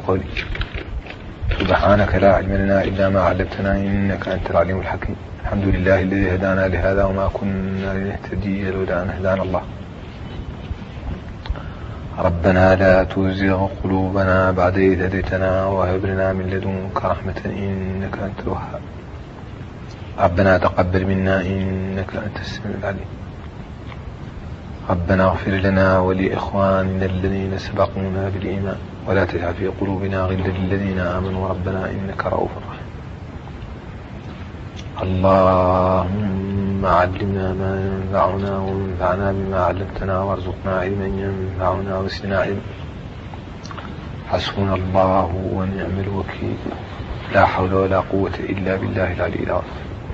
قولي. سبحانك لا علم لنا إلا ما علمتنا إنك أنت العليم الحكيم. الحمد لله الذي هدانا لهذا وما كنا لنهتدي لولا أن هدانا الله. ربنا لا تزغ قلوبنا بعد إذ هديتنا وهب لنا من لدنك رحمة إنك أنت الوهاب. ربنا تقبل منا إنك أنت السميع العليم. ربنا اغفر لنا ولإخواننا الذين سبقونا بالإيمان ولا تجعل في قلوبنا غلا للذين آمنوا ربنا إنك رؤوف رحيم. اللهم علمنا ما ينفعنا وانفعنا بما علمتنا وارزقنا علما ينفعنا وزدنا علما. حسبنا الله ونعم الوكيل. لا حول ولا قوة إلا بالله العلي العظيم.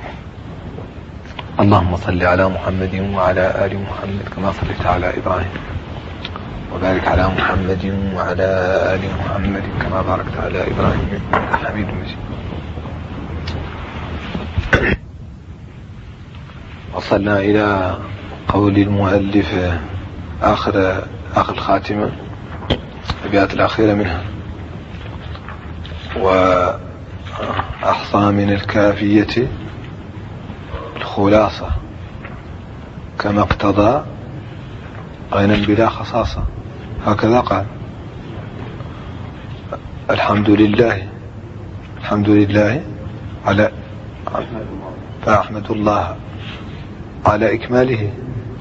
اللهم صل على محمد وعلى آل محمد كما صليت على إبراهيم وبارك على محمد وعلى آل محمد كما باركت على إبراهيم إنك حميد مجيد. وصلنا إلى قول المؤلف آخر الخاتمة الأبيات الأخيرة منها. وأحصى من الكافية الخلاصة كما اقتضى غنى بلا خصاصة. هكذا قال. الحمد لله على فأحمد الله على إكماله.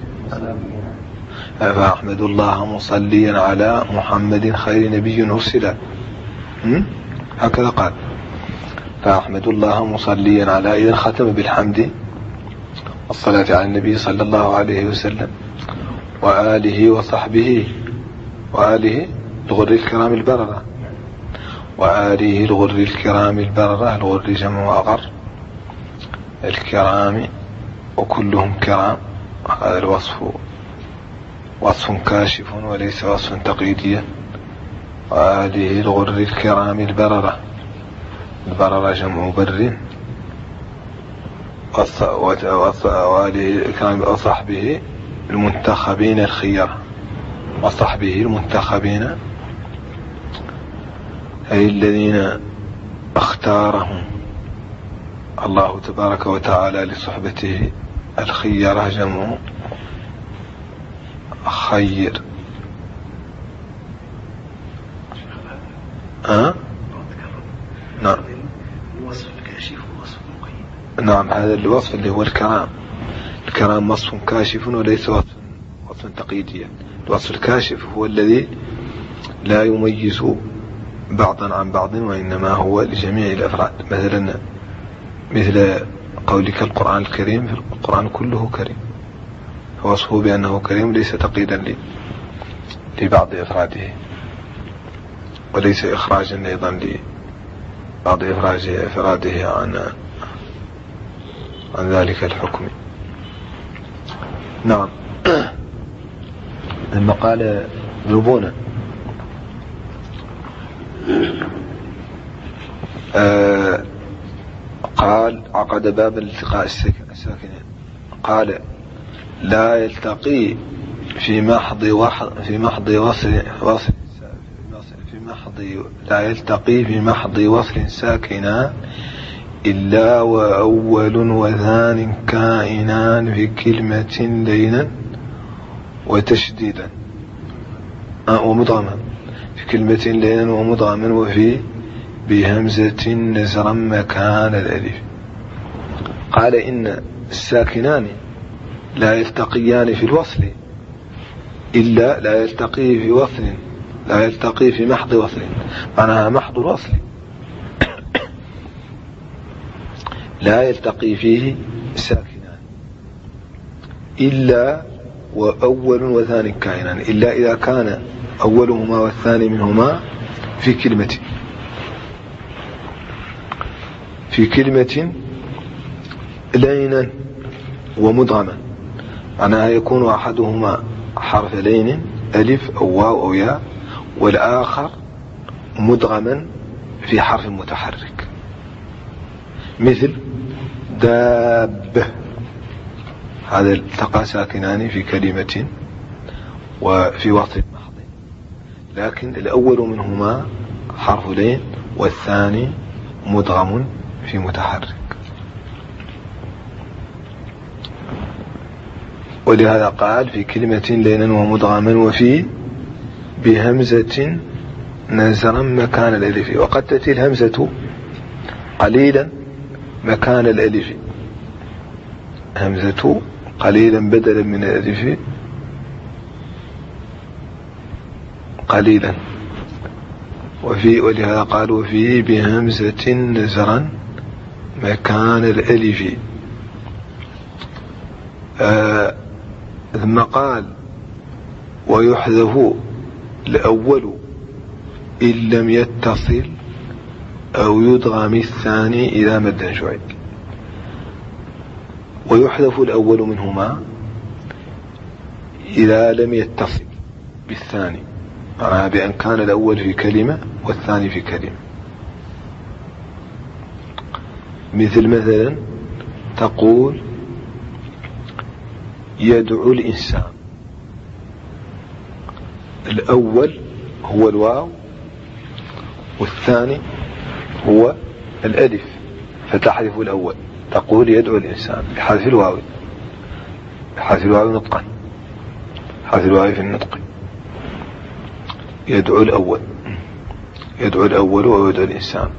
فأحمد الله مصليا على محمد خير نبي أرسل. هكذا قال. فأحمد الله مصليا على إذن ختم بالحمد والصلاة على النبي صلى الله عليه وسلم وآله وصحبه وآله الغر الكرام البررة. وآله الغر الكرام البررة. الغر جمع أغر الكرام وكلهم كرام. هذا الوصف وصف كاشف وليس وصف تقييديا. وآله الغر الكرام البررة. البررة جمع بر. وصحبه المنتخبين الخيار. وصحبه المنتخبين أي الذين اختارهم الله تبارك وتعالى لصحبته. الخيار جمع خير. نعم. نعم هذا الوصف اللي هو الكرام. الكرام وصف كاشف وليس وصف تقييديا. الوصف الكاشف هو الذي لا يميز بعضا عن بعض وإنما هو لجميع الأفراد. مثل قولك القرآن الكريم. في القرآن كله كريم. فوصفه بأنه كريم ليس تقييدا لبعض أفراده وليس إخراجا أيضا لبعض أفراده عن ذلك الحكم. نعم. لما قال ذبونا قال عقد باب الالتقاء الساكنين. قال لا يلتقي في محض لا يلتقي في محض وصل ساكنا إلا وأول وثان كائنان في كلمة لينا وتشديدا ومضغما. في كلمة لينا ومضغما. وفي بهمزة نزرا مكان الألف. قال إن الساكنان لا يلتقيان في الوصل إلا لا يلتقي في محض وصل. معناها محض الوصل لا يلتقي فيه ساكنان إلا وأول وثاني كائنان. إلا إذا كان أولهما والثاني منهما في كلمة لينا ومدغما. معناها يكون أحدهما حرف لين ألف أو واو أو ياء والآخر مدغما في حرف متحرك. مثل دابة. هذا التقى ساكنان في كلمة وفي وصل محض. لكن الأول منهما حرف لين، والثاني مدغم في متحرك. ولهذا قال في كلمة لينا ومدغما وفي بهمزة نزرا مكان الألف. وقد تأتي الهمزة قليلا مكان الألف، همزة قليلا بدلا من الألف قليلا. ولهذا قال وفي بهمزة نزرا مكان الألف. ثم قال ويحذف الأول إن لم يتصل أو يدغم الثاني إذا مد شعيب. ويحذف الأول منهما إذا لم يتصل بالثاني، معناها بأن كان الأول في كلمة والثاني في كلمة. مثلا تقول يدعو الإنسان، الأول هو الواو والثاني هو الألف، فتحذف الأول تقول يدعو الإنسان بحذف الواو، بحذف الواو نطقا، حذف الواو في النطق. يدعو الأول، يدعو الأول ويدعو الإنسان.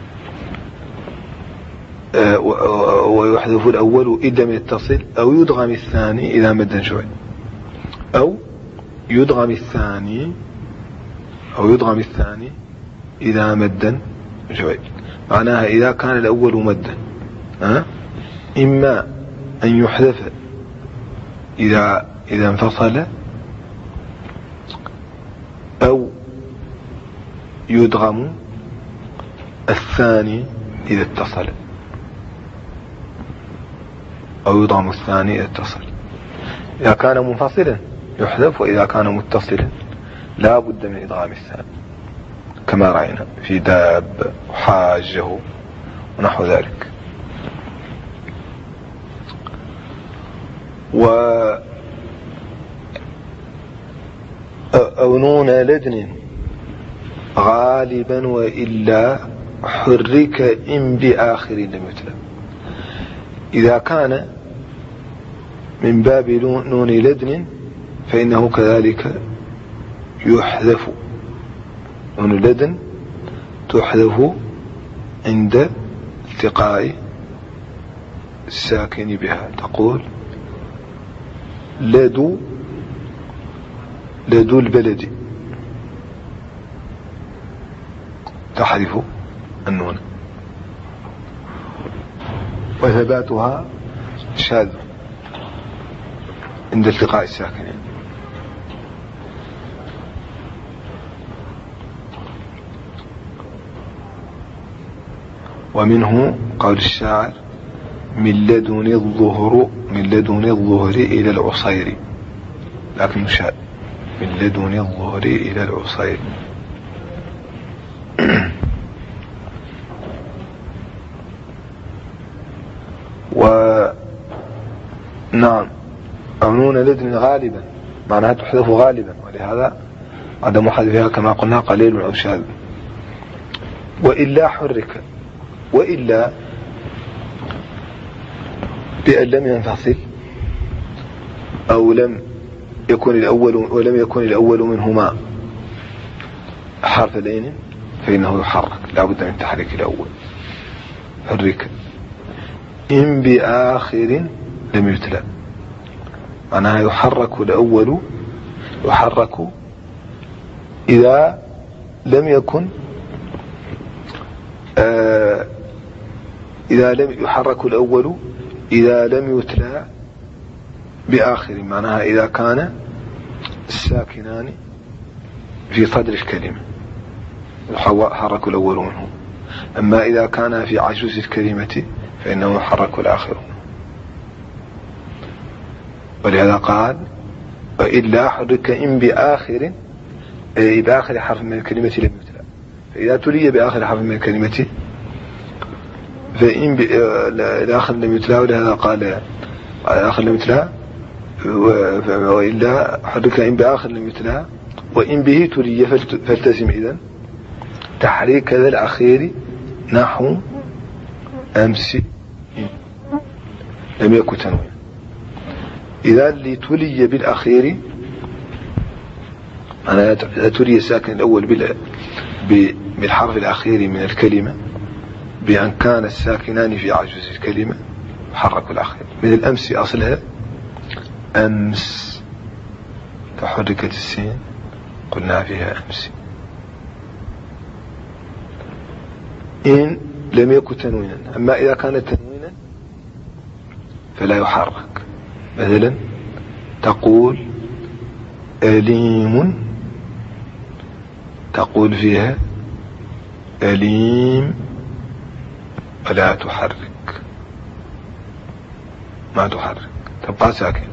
ويحذف الأول إذا لم يتصل أو يدغم الثاني إذا مد شوي، أو يدغم الثاني أو يدغم الثاني إذا مد شوي. معناها إذا كان الأول مدا إما أن يحذف إذا انفصل، أو يدغم الثاني إذا اتصل، أو يدغم الثاني إذا اتصل. إذا كان منفصلا يحذف، وإذا كان متصلا لا بد من إدغام الثاني، كما رأينا في داب وحاجه ونحو ذلك. أو نون لدن غالبا وإلا حرك إن بآخر لم يتلى. إذا كان من باب نون لدن فإنه كذلك يحذف، نون لدن تحذف عند التقاء الساكن بها. تقول لدو البلد، تحذف النون، وثباتها شاذ عند التقاء الساكنين. ومنه قول الشاعر من لدن الظهر إلى العصير، لكن شاذ، من لدن الظهر إلى العصير. نعم، نون لدن غالبا معناها تحذف غالبا، ولهذا عدم حذفها كما قلنا قليل أو شاذ. وإلا حرك، وإلا بأن لم ينفصل أو لم يكن الأول، ولم يكن الأول منهما حرف لين فإنه يحرك، لا بد من تحريك الأول. حرك إن بآخر لم يتلى، معناها يحرك الأول، يحرك إذا لم يكن إذا لم يحرك الأول إذا لم يتلى بآخر، معناها إذا كان الساكنان في صدر الكلمة يحرك الأول منه. أما إذا كان في عجوز الكلمة فإنه يحرك الآخر. ولهذا قال وإلا حرك إن بآخر، بآخر حرف من الكلمة لم يتلى. فإذا تلي بآخر حرف من الكلمة فإن الآخر لم يتلى، ولهذا قال الآخر لم يتلى. وإلا حرك إن بآخر لم يتلى، وإن به تلي فالتزم إذن تحريك ذا الأخير نحو أمس لم يكن تنوين. إذا لتلي بالأخير أنا تلي الساكن الأول بالحرف الأخير من الكلمة بأن كان الساكنان في عجوز الكلمة حركوا الأخير. مثل الأمس أصلها أمس فحركت السين قلنا فيها أمس. إن لم يكن تنوينا. أما إذا كانت تنوينا فلا يحرك. مثلا تقول أليم، تقول فيها أليم ولا تحرك، ما تحرك تبقى ساكن.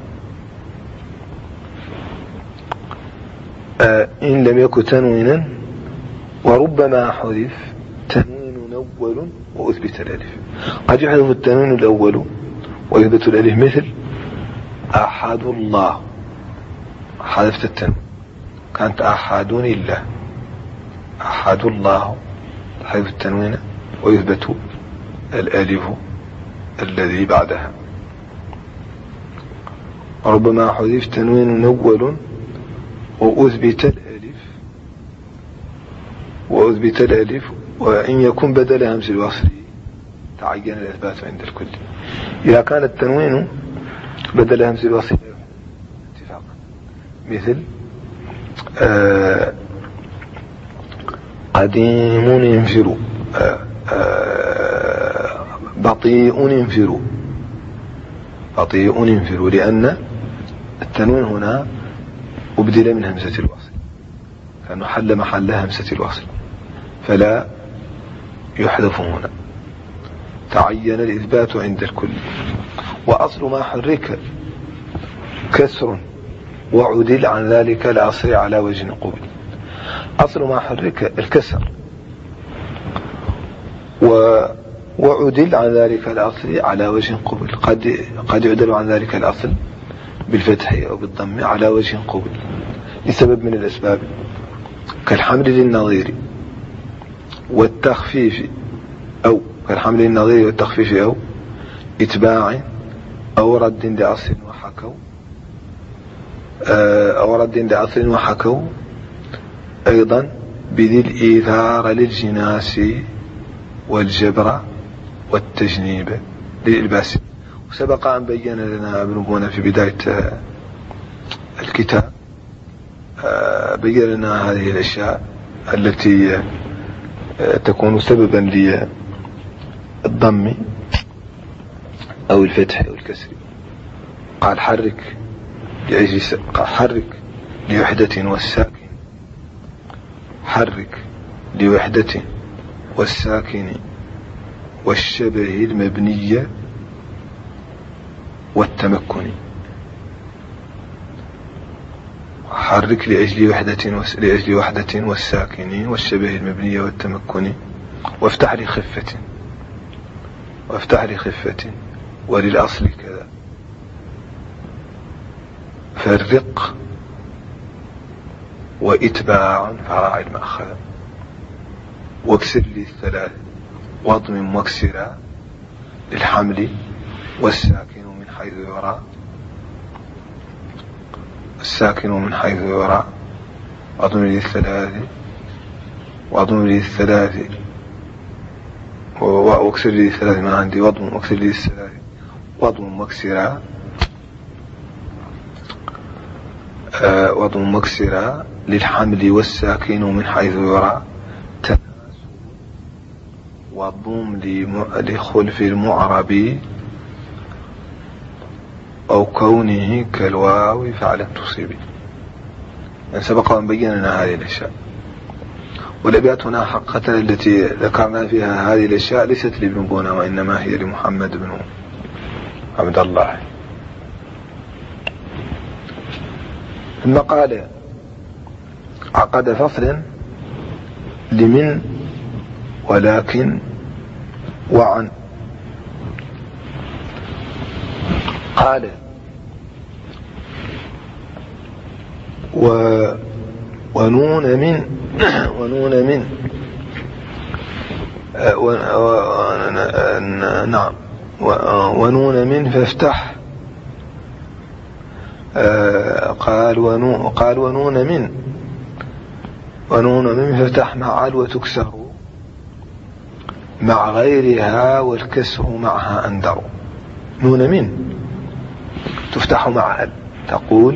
إن لم يكن تنوينا. وربما حذف تنوين أول وأثبت الألف. قد يحذف التنوين الأول ويثبت الألف. مثل أحد الله، حذفت التنوين كانت أحدون الله، أحد الله حذف التنوين ويثبت الألف الذي بعدها. ربما حذف تنوين أول وأثبت الألف وإن يكون بدل همس الوصل تعين الإثبات عند الكل. إذا كان التنوين بدل همس الوصل اتفاقا. مثل قديم ينفر، بطيء ينفر، بطيء ينفر، لأن التنوين هنا أبدل من همزة الوصل كأنه حل محل همزة الوصل فلا يحذف هنا، تعين الإثبات عند الكل. وأصل ما حرك كسر وعدل عن ذلك الأصل على وجه قبل. أصل ما حرك الكسر وعدل عن ذلك الأصل على وجه قبل. قد يعدل عن ذلك الأصل بالفتح أو بالضم على وجه قبل لسبب من الأسباب، كالحمل للنظير والتخفيف، أو كالحمل للنظير والتخفيف، أو إتباع، أو رد لأصل وحكوا، أو رد لأصل وحكوا. أيضا بذي الإيثار للجناس والجبر والتجنيب للإلباس. وسبق أن بين لنا ابن بونا في بداية الكتاب، بين لنا هذه الأشياء التي تكون سببا للضم أو الفتح أو الكسر. قال حرك لوحدة والساكن، حرك لوحدة والساكن والشبه المبنية والتمكن. حرك لأجل وحدة والساكن والشبه المبنية والتمكن. وافتح لخفة وللأصل كذا. فرق وإتباع فراعي المأخذ. واكسر للثلاث واضم مكسرا للحمل والساكن من حيث يرى، الساكن من حيث يرى. واضم للثلاث واكسر للثلاث ما عندي واكسر للثلاث واضم مكسرا، واضم مكسرا للحمل والساكن من حيث يرى. وضم لخلف المعرب أو كونه كالواو فعلا تصيبي. يعني سبق أن بيّننا هذه الأشياء. والأبيات هنا حقيقة التي ذكرنا فيها هذه الأشياء ليست لابن بونا وإنما هي لمحمد بن عبد الله. ثم قال عقد فصلا لمن ولكن وعن. قال ونون من نعم. ونون من فافتح. قال ونون من فافتح مع ال وتكسر مع غيرها والكسر معها أندر. نون من تفتح مع ال، تقول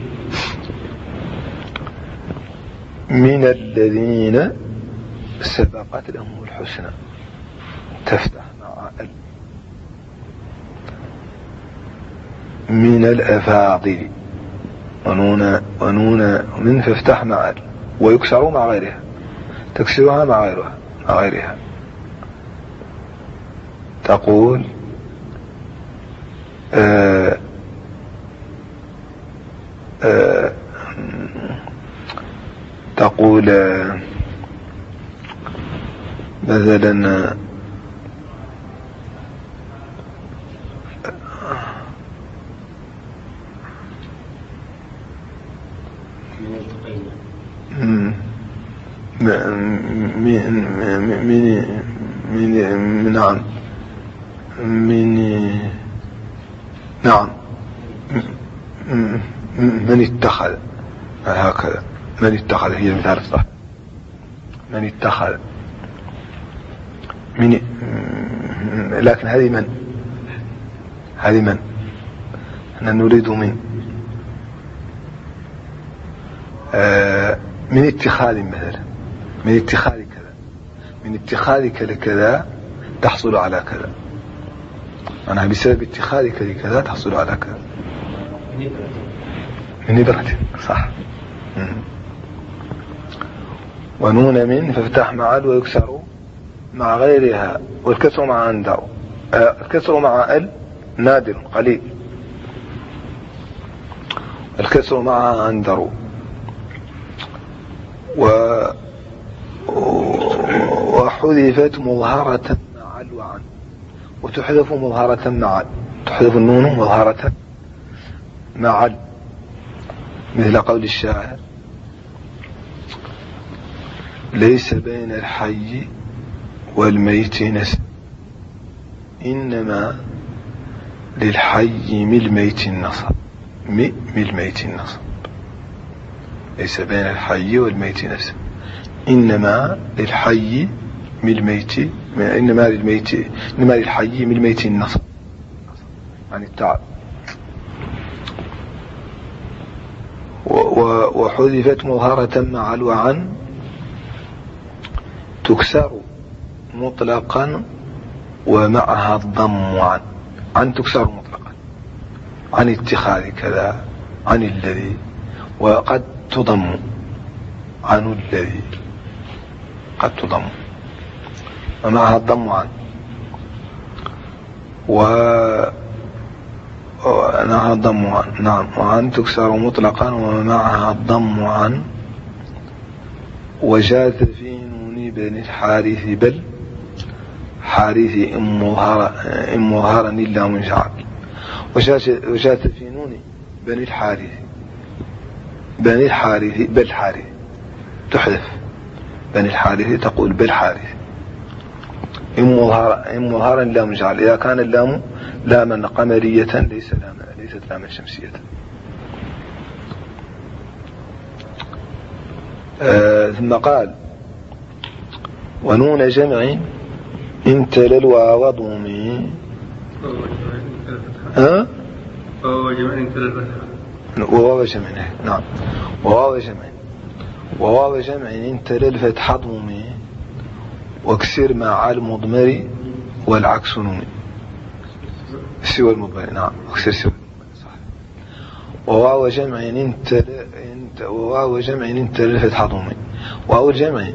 من الذين سبقت لهم الحسنى، تفتح مع ال. من الأفاضل، ونون من فافتح مع ال ويكسر مع غيرها، تكسرها مع غيرها، تقول تقول مثلا نعم من اتخذ، هكذا من اتخذ هي المثال الصح. من اتخذ من، لكن هذه من احنا نريد من اتخاذ مثلا، من اتخاذ كذا، من اتخاذك لكذا تحصل على كذا، أنا بسبب اتخاذك لكذا تحصل على كذا. من نبرة، صح. ونون من فافتح مع ال ويكسر مع غيرها والكسر مع أندر. الكسر مع ال نادر قليل، الكسر مع أندر. وحذفت مظهرة مع ال وعن، وتحذف مظهرة مع ال، تحذف النون مظهرة مع ال، مثل قول الشاعر ليس بين الحي والميت نسب، إنما للحي من الميت النصب. من الميت النصب، ليس بين الحي والميت نسب، إنما للحي من الميت، إنما للحي من الميت النصب، يعني التعب. وحذفت مظهرة مع الوعن تكسر مطلقا ومعها الضم عن تكسر مطلقا، عن اتخاذ كذا، عن الذي، وقد تضم عن الذي، قد تضم ومعها الضم عن، ومعها الضم عن. نعم. وعن تكسر مطلقا ومعها الضم عن. وجاز في نون بن الحارث بل حارث إن مظهرا إلا منجعل. وجاز في نون بن الحارث بل حارث، تحذف بن الحارث، تقول بل حارث إن مظهرا لا منجعل، إذا كان اللام لاما قمرية ليست لاما شمسية. ثم قال ونون جمع إن تلل وضمي. وواو جمع، نعم. وواو جمع إن تلل فتح ضمي واكسر مع المضمر والعكس نومي، سوى المضمر. نعم، اكسر سوى المضمر، صح. وواو جمع إن تلل فتح ضمي. واو الجمع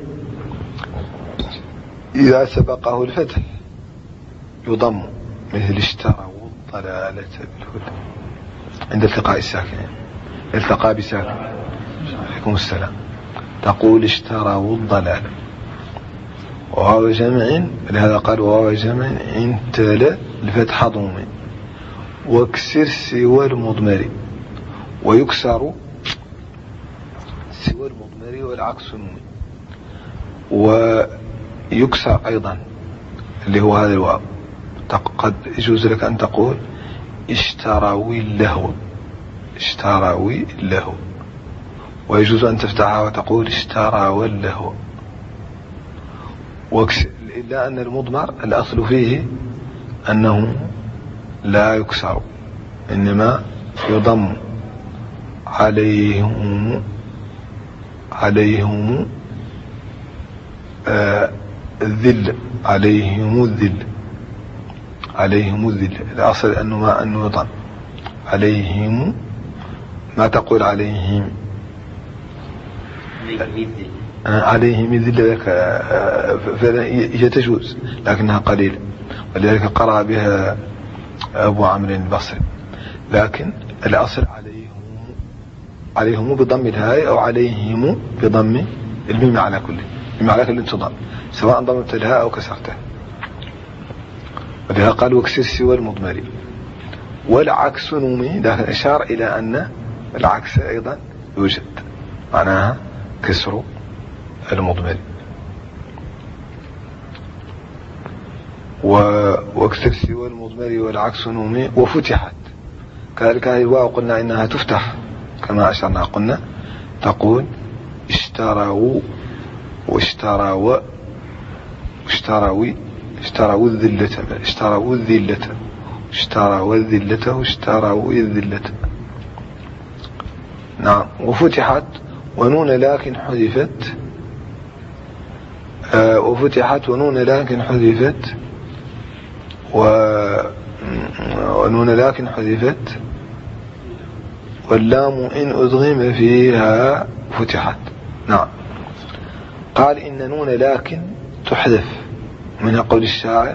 إذا سبقه الفتح يضم، مثل اشترى والضلالة بالهدى عند التقاء الساكنين، التقى بساكن. عليكم السلام. تقول اشترى والضلالة. وواو جمع، لهذا قال وواو جمع إن تلل الفتح ضمي واكسر سوى المضمر، ويكسر سوى المضمر والعكس نومي. ويكسر أيضا اللي هو هذا الواو. قد يجوز لك أن تقول اشتروي له، اشتروي له، ويجوز أن تفتحها وتقول اشتروا له. إلا أن المضمر الأصل فيه أنه لا يكسر، إنما يضم. عليهم الذل، عليهم الذل، عليهم الذل. الأصل أنه يضم عليهم، ما تقول عليهم، عليهم الذل تجوز لكنها قليلة، ولذلك قرأ بها أبو عمرو البصري. لكن الأصل عليهم بضم الهاء أو عليهم بضم الميم على كل، الميم على كل تضم، سواء ضمت الهاء أو كسرتها. ولذلك قال واكسر سوى المضمر. والعكس نومي، لكن إشار إلى أن العكس أيضا يوجد، معناها كسر المضمر. واكسر سوى المضمر والعكس نومي. وفتحت كذلك هذه الواو قلنا إنها تفتح كما أشرنا، قلنا تقول اشتروا واشتروا واشتروي، اشتروا الذلة، اشتروا الذلة، اشتروا الذلة واشتروا الذلة. نعم. وفتحت ونون لكن حذفت، وفتحت ونون لكن حذفت، ونون لكن حذفت، واللام إن أدغم فيها فتحت. نعم. قال إن نون لكن تحذف، من قول الشاعر،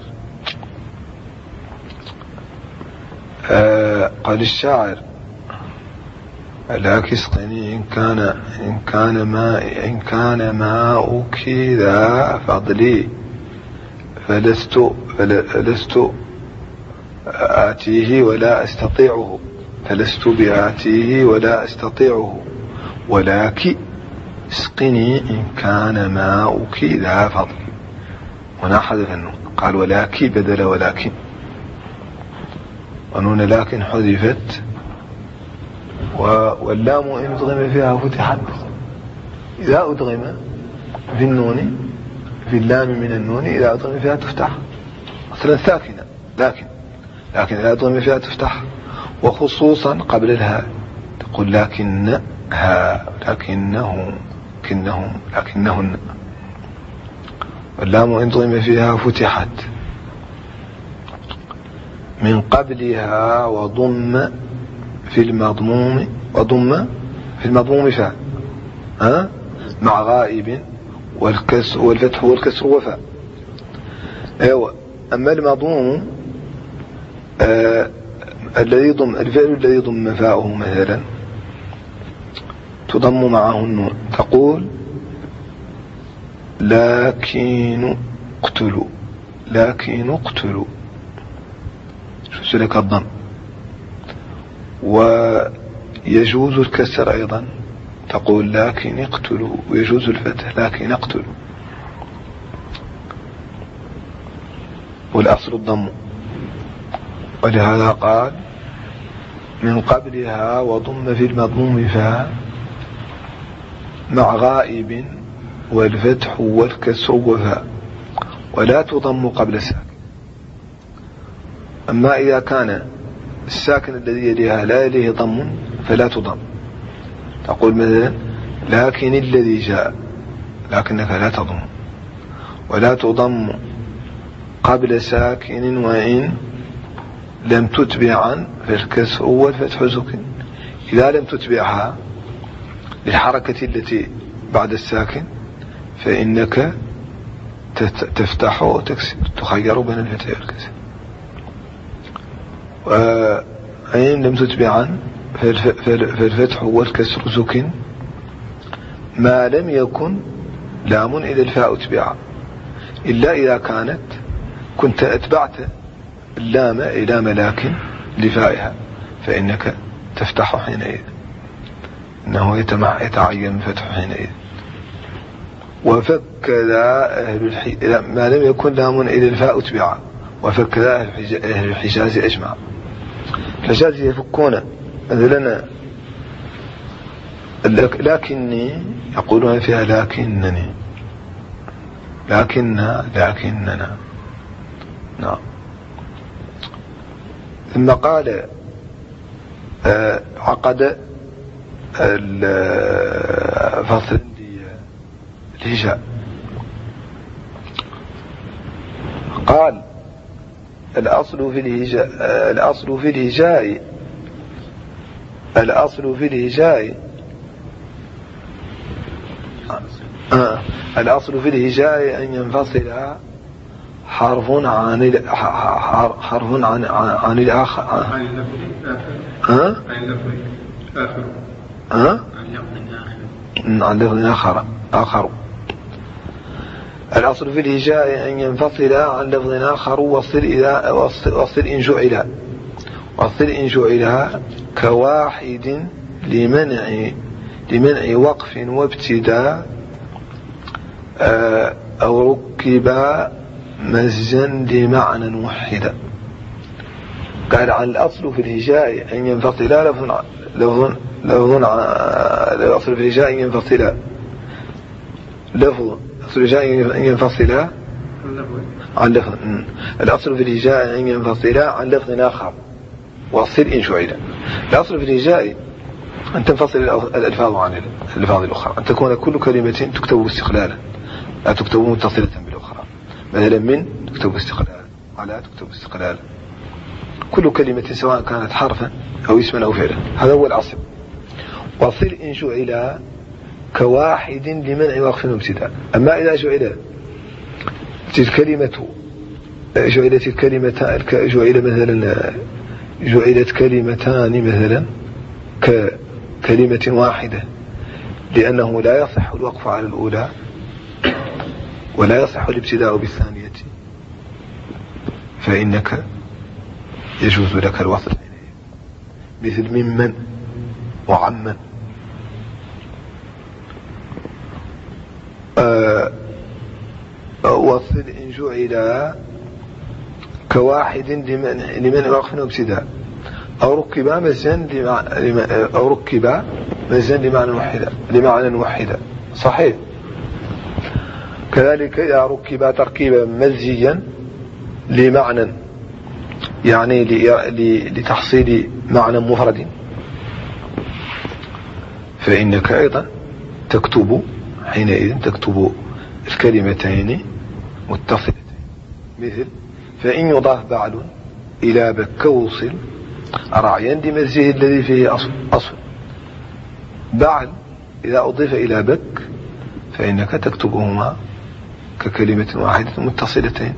قال الشاعر لك اسقني إن كان ماؤك ذا فضلي فلست آتيه ولا أستطيعه، فلست بآتيه ولا أستطيعه، ولكن اسقني إن كان ماؤك ذا فضل. هنا حذف النون، قال ولكن بدل ولكن، ونون لكن حذفت، واللام إن أدغم فيها فتحت. إذا أدغم في النون، في اللام من النون، إذا أدغم فيها تفتح أصلا ساكنة، لكن إذا أدغم فيها تفتح. وخصوصا قبل الهاء تقول لكنها، لكنهن. واللام إن أدغم فيها فتحت. من قبلها وضم في المضموم، وضم في المضموم فاء مع غائب والكسر والفتح والكسر وفاء. ايوه. اما المضموم الذي يضم، الفعل الذي يضم فاءه مثلا تضم معه النون، تقول لكن اقتلوا، لكن اقتلوا، شو لك الضم. ويجوز الكسر أيضا، تقول لكن اقتلوا، ويجوز الفتح لكن اقتلوا، والأصل الضم. ولهذا قال من قبلها وضم في المضموم فاء مع غائب والفتح والكسر وفاء، ولا تضم قبل الساكن. أما إذا كان الساكن الذي يليها لا يليه ضم فلا تضم، تقول مثلا لكن الذي جاء، لكنك لا تضم. ولا تضم قبل ساكن وإن لم تتبعا فالكسر والفتح سكن. إذا لم تتبعها للحركة التي بعد الساكن فإنك تفتح وتكسر، تخير بين الفتح والكسر. وإن لم تتبعا فالفتح والكسر سكن ما لم يكن لام إلى الفاء تبعا، إلا إذا كنت أتبعت اللام إلى ملاك لفائها فإنك تفتح حينئذ، إنه يتعين فتح حينئذ. وفك ذا ما لم يكن لام إلى الفاء أتبع، وفك ذا أهل الحجاز أجمع. الحجاز يفكون مثلا لكني يقولون فيها لكنني، لكننا. نعم. ثم قال عقد الفصل الهجاء. قال الأصل في الهجاء الأصل في الهجاء أن ينفصل حرف عن الآخر، عن لفظ آخر. الأصل في الهجاء أن ينفصل عن لفظ آخر وصل إن جعل كواحد لمنع وقف وابتداء أو ركب مزجا لمعنى وحدا. قال عن الأصل في الهجاء أن ينفصل الأصل في الهجاء أن ينفصل لفظ عن لفظ. الأصل في الهجاء أن ينفصل عن لفظ آخر وصل إن شعل. الأصل في الهجاء أن تنفصل الألفاظ عن الألفاظ الأخرى، أن تكون كل كلمة تكتب استقلالا لا تكتب متصلة بالأخرى. مثلا من تكتب استقلالا، على تكتب استقلالا، كل كلمة سواء كانت حرفا أو اسما أو فعلا. هذا هو الأصل. وصل إن جعل كواحد لمنع وقف وابتداء. أما إذا جعلت جعلت كلمتان مثلا ككلمة واحدة، لأنه لا يصح الوقف على الأولى ولا يصح الابتداء بالثانية، فإنك يجوز لك الوصل مثل ممن وعمن. وصل إن جعل كواحد لمن وقف وابتداء أو ركب مزجا لمعنى وحدا. صحيح. كذلك إذا ركب تركيبا مزجيا لمعنى، يعني لتحصيل معنى مفرد، فإنك أيضا حينئذ تكتب الكلمتين متصلتين. مثل فإن يضاف بعل إلى بك وصل رعيا لمزجه الذي فيه أصل. بعل إذا أضيف إلى بك فإنك تكتبهما ككلمة واحدة متصلتين،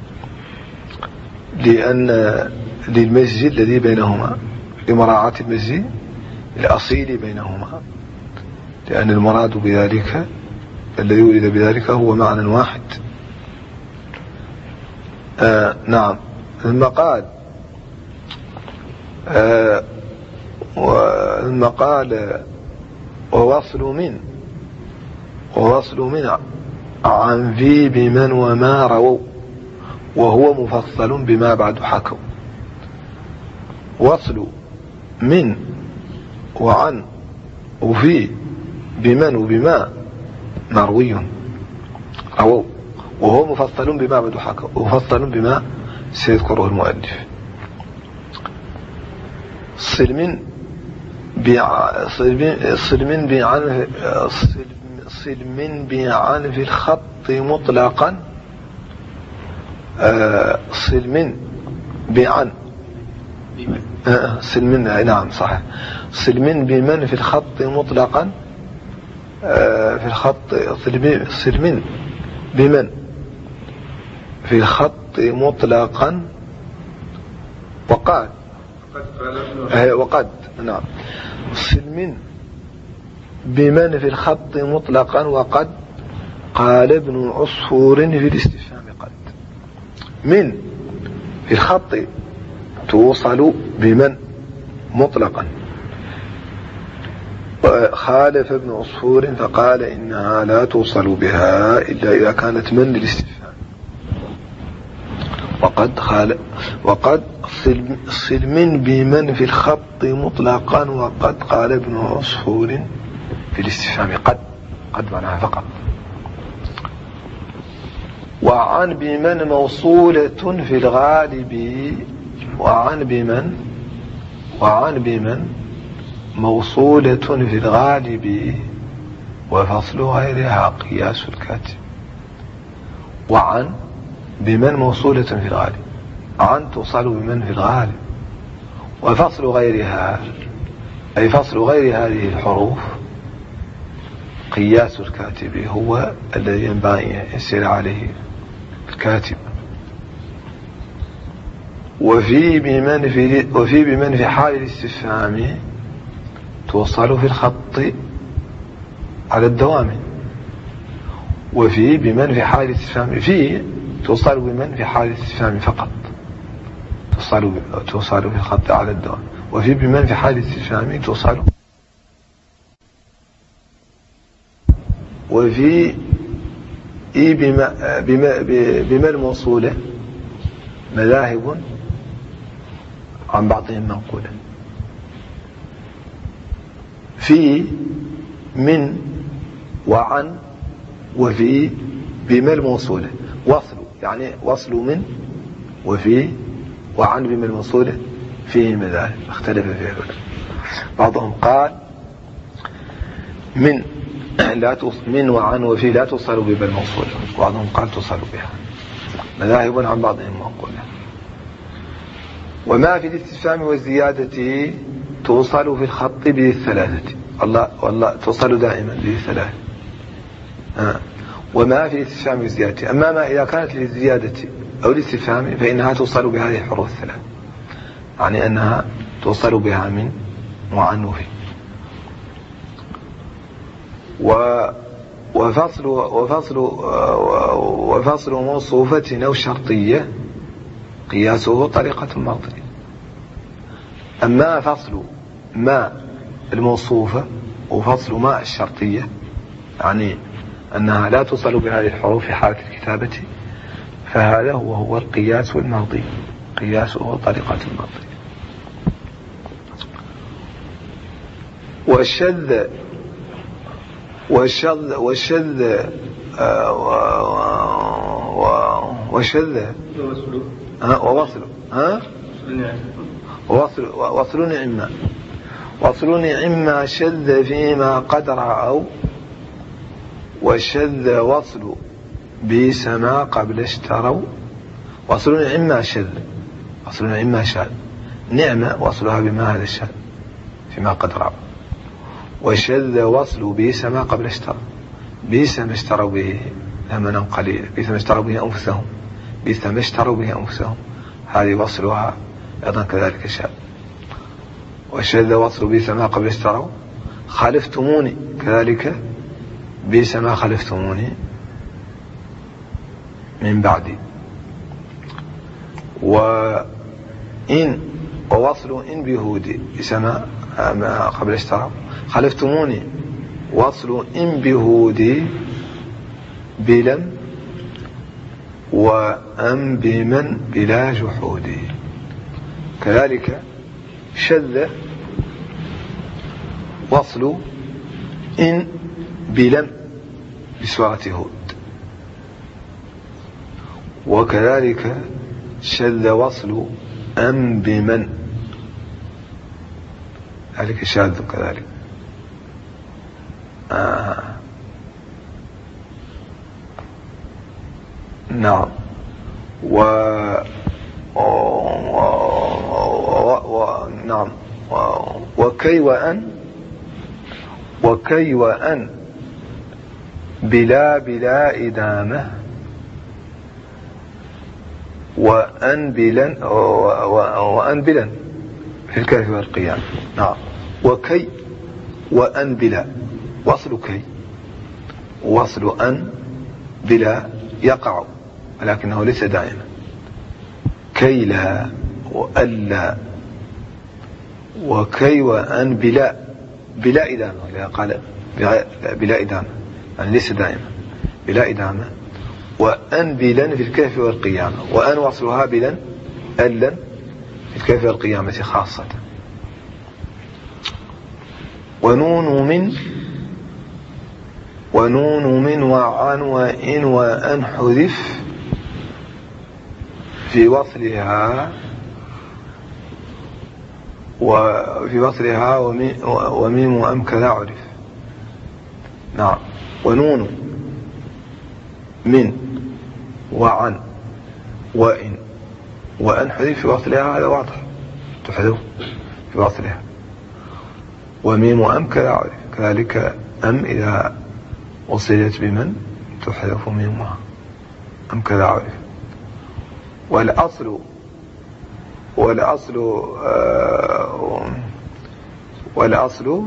لأن للمزج الذي بينهما، لمراعاة المزج الأصيل بينهما، لأن المراد بذلك الذي يريد بذلك هو معنى واحد. نعم. ثم قال ووصل من عن في بمن وما رووا وهو مفصل بما بعد حكوا. وصل من وعن وفي بمن وبما مروي رووا وهو مفصل بما بعد حكوا، ومفصل بما سيذكره المؤلف. صل من بعن في الخط مطلقا. صل من بعن نعم صحيح. صل من بمن في الخط مطلقا. في الخط صل من بمن في الخط مطلقا وقد نعم. صل من بمن في الخط مطلقا وقد قال ابن عصفور في الاستفهام قد. من في الخط توصل بمن مطلقا، خالف ابن عصفور فقال إنها لا توصل بها إلا إذا كانت من للاستفهام. وقد صل من بمن في الخط مطلقا، وقد قال ابن عصفور في الاستفهام قد معناها فقط. وعن بمن موصولة في الغالب، وعن بمن موصولة في الغالب وفصل غيرها قياس الكاتب. وعن بمن موصولة في الغالب، عن توصل بمن في الغالب، وفصل غيرها أي فصل غير هذه الحروف قياس الكاتب هو الذي ينبغي يسير عليه الكاتب. وفي بمن في حال الاستفهام توصل في الخط على الدوام. وفي بمن في حال الاستفهام توصل بمن في حال الاستفهام فقط، توصل في الخط على الدوام. وفي بمن في حال الاستفهام توصل. وفي بما الموصولة مذاهب عن بعضهم منقولة. في من وعن وفي بما الموصولة وصل، يعني وصل من وفي وعن بما الموصولة فيه مذاهب اختلف فيها العلماء. بعضهم قال من وعن وفي لا توصل بما الموصولة، وبعضهم قال توصل بها، مذاهب عن بعضهم منقولة. وما في الاستفهام والزيادة توصل في الخط بالثلاثة، والله توصل دائما بالثلاثة. وما في الاستفهام والزيادة، أما ما إذا كانت للزيادة أو الاستفهام فإنها توصل بهذه الحروف الثلاث، يعني أنها توصل بها من وعن وفي. وفصل موصوفة أو شرطية قياسه طريقة المرضية. أما فصل ما الموصوفة وفصل ما الشرطية، يعني أنها لا توصل بهذه الحروف في حالة الكتابة، فهذا هو القياس المرضي، قياسه طريقة المرضية. وصل نعم شذ فيما قد رأوا، والشذ وصل بسما قبل اشتروا. وصل نعم شذ، وصل نعم شاذ، نعمة وصلها بما هذا الشاذ فيما قد رأوا. وشذ وصل بسما قبل اشتروا، بسما اشتروا به ثمنا قليلا، بسما اشتروا به أنفسهم، بسما اشتروا به أنفسهم، هذه وصلها أيضا كذلك شاذ. وشذ وصل بسما قبل اشتروا. خالفتموني كذلك بسما خلفتموني من بعدي. ووصل إن بهودي بسما قبل اشتروا. خلفتموني وصل إن بهودي بلم، وأم بمن بلا جحودي. كذلك شذ وصل إن بلم بسورة هود. وكذلك شذ وصل أم بمن، ذلك شاذ كذلك. نعم. نعم. وكي وأن بلا إدامة، وأن بلن في الكهف والقيام. نعم. وكي وأن بلا، وصل كي وصل أن بلا يقع ولكنه ليس دائما. كي لا وألا. وكي وأن بلا بلا إدامة، إذا قال بلا إدامة يعني ليس دائما بلا إدامة. وأن بلن في الكهف والقيامة، وأن وصلها بلن ألن في الكهف والقيامة خاصة. ونون من وعن وإن وأن حذف في وصلها وميم وأم كذا عرف. نعم. ونون من وعن وإن وأن حذف في وصلها، هذا واضح تحذف في وصلها. وميم وأم كذا عرف، كذلك أم إذا وصلت بمن تحذف ميمها أم كذا عرف. والأصل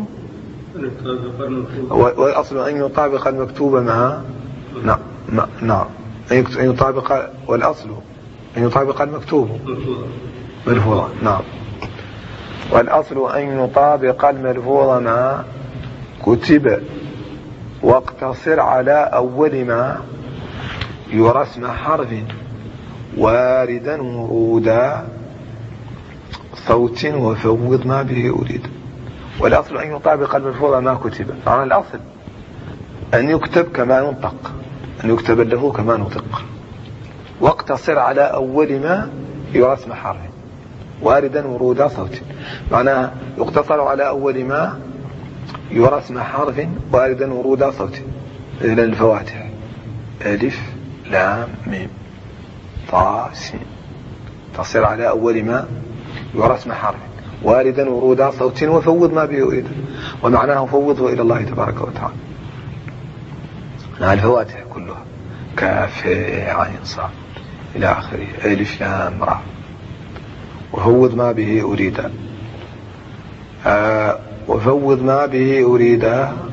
أن يطابق المكتوب مع نعم أن يطابق، والأصل أن يطابق المكتوب ملفوظا. نعم. والأصل أن يطابق الملفوظ ما كتب، واقتصر على أول ما يرى اسم حرف واردا ورودا صوت وفوض ما به أريد. والأصل أن يطابق الملفوظ ما كتب، معنى الأصل أن يكتب كما ينطق، أن يكتب له كما نطق. واقتصر على أول ما يرى اسم حرف واردا ورودا صوت، معناها يقتصر على أول ما يرى اسم حرف واردا ورودا صوت. إذن الفواتح ألف لام ميم طاء سين، تصير على أول ما يرى اسم حرف واردا ورودا صوت وفوض ما به يريد. ومعناه فوضه إلى الله تبارك وتعالى. الفواتح كلها كاف عين صاد إلى آخره ألف لام را. وفوض ما به أريد، وفوض ما به أريد.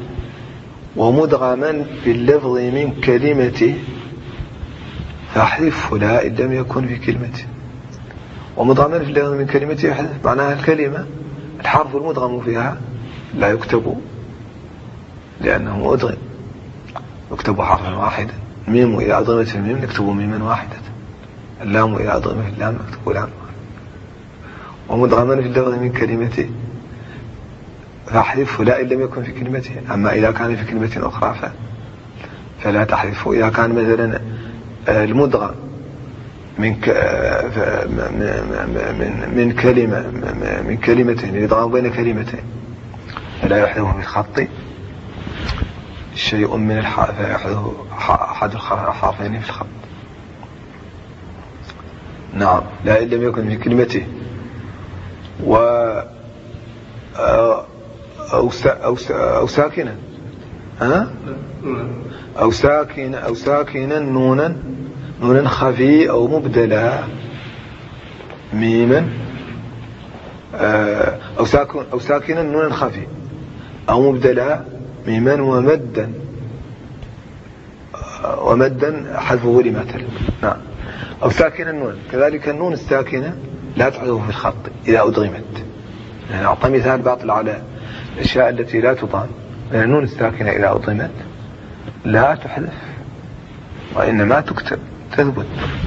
ومدغما باللفظ من كلمته فاحذفه لا إن لم يكن في كلمته. ومدغما في اللفظ من كلمته يحذف، معناها الكلمة الحرف المدغم فيها لا يكتب لأنه أدغم، يكتب حرفا واحدا. ميم إذا أضغمت الميم نكتب ميما واحدة، اللام إذا أضغمت اللام نكتب لام. ومدغما في اللفظ من كلمته فاحذفه لا إن لم يكن في كلمته. أما إذا كان في كلمة أخرى فلا تحذفه. إذا كان مثلا المدغم من كلمتين، يدغم بين كلمتين فلا يحذفه بالخط شيء من فيحذف أحد الحرفين في الخط. نعم. لا إن لم يكن في كلمته. أو ساكنا أو ساكنا نونا خفي أو مبدلا ميما، أو ساكنا نونا خفي أو مبدلا ميما ومدا حذفه لما تلك. نعم. أو ساكنا النون، كذلك النون الساكنة لا تحذف في الخط إذا أدغمت. يعني أعطى مثال باطل على الأشياء التي لا تضام. لأن النون الساكنة إذا أدغمت لا تحذف وإنما تكتب تثبت.